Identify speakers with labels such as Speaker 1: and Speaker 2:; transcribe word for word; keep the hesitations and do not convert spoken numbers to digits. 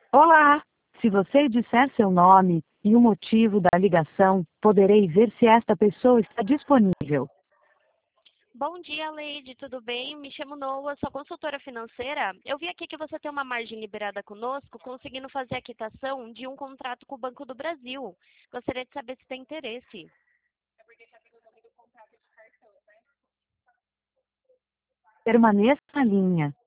Speaker 1: Olá! Se você disser seu nome e o motivo da ligação, poderei ver se esta pessoa está disponível.
Speaker 2: Bom dia, Leide, tudo bem? Me chamo Noah, sou consultora financeira. Eu vi aqui que você tem uma margem liberada conosco, conseguindo fazer a quitação de um contrato com o Banco do Brasil. Gostaria de saber se tem interesse.
Speaker 1: Permaneça na linha.